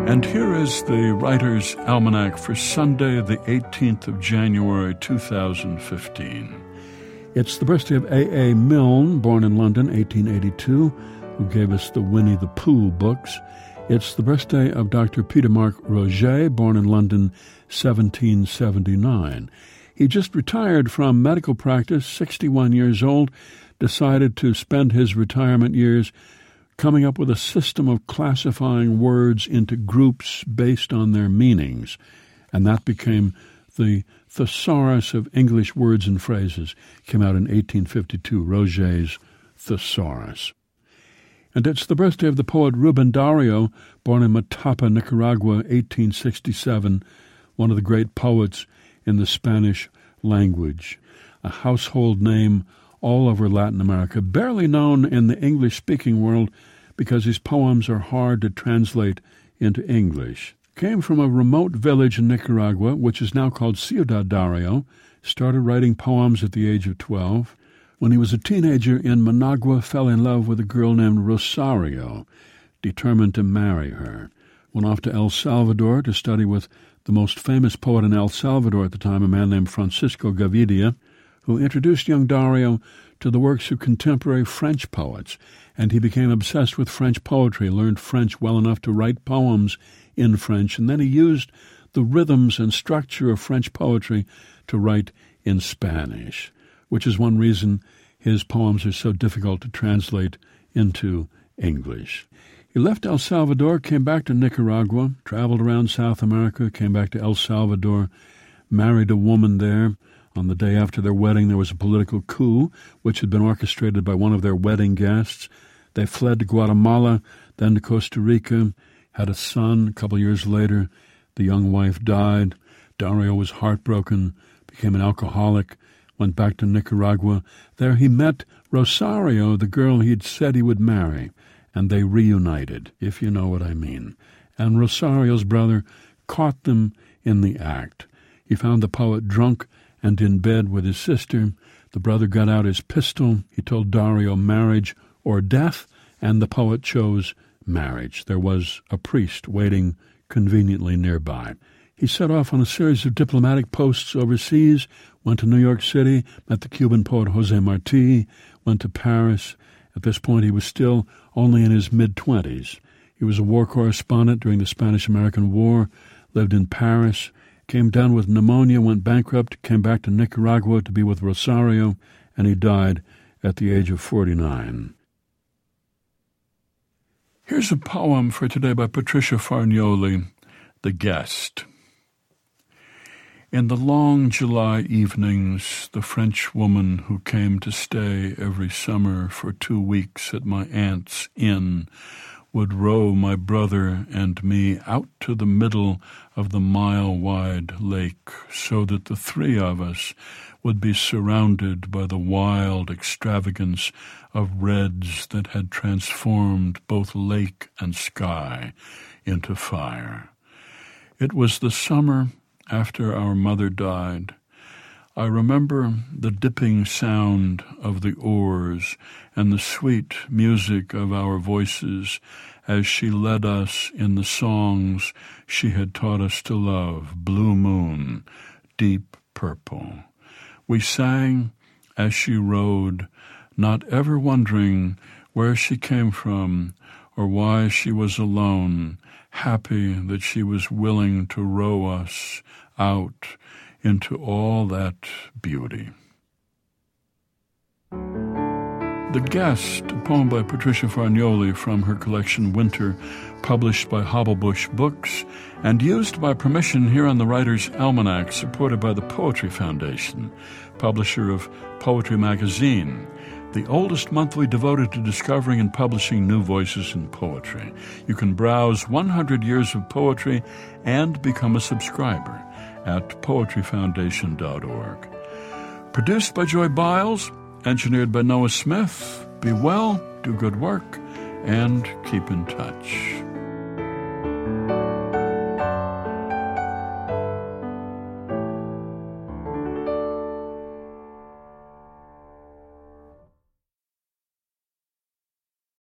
And here is the Writer's Almanac for Sunday, the 18th of January, 2015. It's the birthday of A.A. Milne, born in London, 1882, who gave us the Winnie the Pooh books. It's the birthday of Dr. Peter Mark Roget, born in London, 1779. He just retired from medical practice, 61 years old, decided to spend his retirement years coming up with a system of classifying words into groups based on their meanings, and that became the Thesaurus of English Words and Phrases. Came out in 1852, Roget's Thesaurus. And it's the birthday of the poet Rubén Darío, born in Matapa, Nicaragua, 1867, one of the great poets in the Spanish language, a household name all over Latin America, barely known in the English-speaking world because his poems are hard to translate into English. Came from a remote village in Nicaragua, which is now called Ciudad Darío, started writing poems at the age of 12. When he was a teenager in Managua, fell in love with a girl named Rosario, determined to marry her. Went off to El Salvador to study with the most famous poet in El Salvador at the time, a man named Francisco Gavidia, who introduced young Darío to the works of contemporary French poets, and he became obsessed with French poetry, learned French well enough to write poems in French, and then he used the rhythms and structure of French poetry to write in Spanish, which is one reason his poems are so difficult to translate into English. He left El Salvador, came back to Nicaragua, traveled around South America, came back to El Salvador, married a woman there. On the day after their wedding, there was a political coup, which had been orchestrated by one of their wedding guests. They fled to Guatemala, then to Costa Rica, had a son. A couple years later, the young wife died. Darío was heartbroken, became an alcoholic, went back to Nicaragua. There he met Rosario, the girl he'd said he would marry, and they reunited, if you know what I mean. And Rosario's brother caught them in the act. He found the poet drunk and in bed with his sister. The brother got out his pistol. He told Darío marriage or death, and the poet chose marriage. There was a priest waiting conveniently nearby. He set off on a series of diplomatic posts overseas, went to New York City, met the Cuban poet José Martí, went to Paris. At this point, he was still only in his mid-20s. He was a war correspondent during the Spanish-American War, lived in Paris, came down with pneumonia, went bankrupt, came back to Nicaragua to be with Rosario, and he died at the age of 49. Here's a poem for today by Patricia Fargnoli, The Guest. In the long July evenings, the French woman who came to stay every summer for 2 weeks at my aunt's inn would row my brother and me out to the middle of the mile-wide lake so that the three of us would be surrounded by the wild extravagance of reds that had transformed both lake and sky into fire. It was the summer after our mother died. I remember the dipping sound of the oars and the sweet music of our voices as she led us in the songs she had taught us to love, Blue Moon, Deep Purple. We sang as she rowed, not ever wondering where she came from or why she was alone, happy that she was willing to row us out into all that beauty. The Guest, a poem by Patricia Fargnoli from her collection Winter, published by Hobblebush Books, and used by permission here on the Writer's Almanac, supported by the Poetry Foundation, publisher of Poetry Magazine, the oldest monthly devoted to discovering and publishing new voices in poetry. You can browse 100 years of poetry and become a subscriber at poetryfoundation.org. Produced by Joy Biles, engineered by Noah Smith. Be well, do good work, and keep in touch.